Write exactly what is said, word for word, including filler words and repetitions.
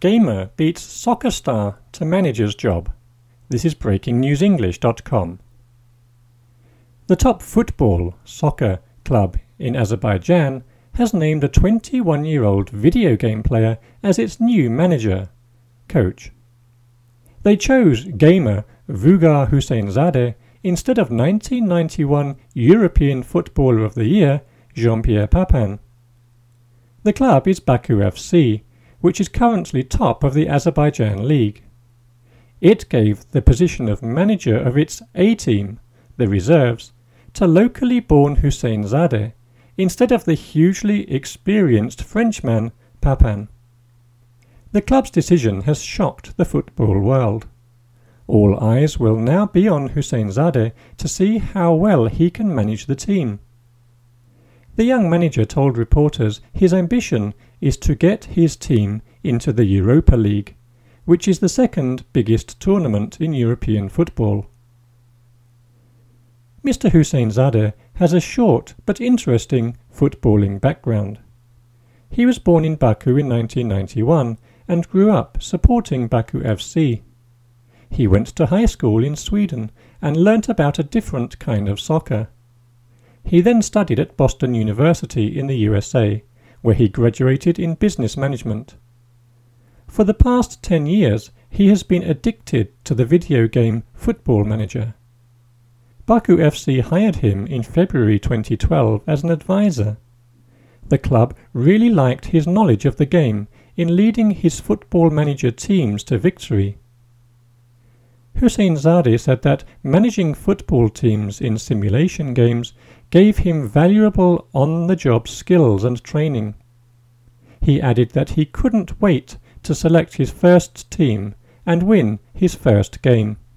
Gamer beats soccer star to manager's job. This is breaking news english dot com. The top football, soccer club in Azerbaijan has named a twenty-one-year-old video game player as its new manager, coach. They chose gamer Vugar Husseinzadeh instead of nineteen ninety-one European Footballer of the Year Jean-Pierre Papin. The club is Baku F C, which is currently top of the Azerbaijan League. It gave the position of manager of its A-team, the reserves, to locally born Husseinzadeh instead of the hugely experienced Frenchman Papin. The club's decision has shocked the football world. All eyes will now be on Husseinzadeh to see how well he can manage the team. The young manager told reporters his ambition is to get his team into the Europa League, which is the second biggest tournament in European football. Mister Husseinzadeh has a short but interesting footballing background. He was born in Baku in nineteen ninety-one and grew up supporting Baku F C. He went to high school in Sweden and learnt about a different kind of soccer. He then studied at Boston University in the U S A, where he graduated in business management. For the past ten years, he has been addicted to the video game Football Manager. Baku F C hired him in February twenty twelve as an advisor. The club really liked his knowledge of the game in leading his Football Manager teams to victory. Husseinzadeh said that managing football teams in simulation games gave him valuable on-the-job skills and training. He added that he couldn't wait to select his first team and win his first game.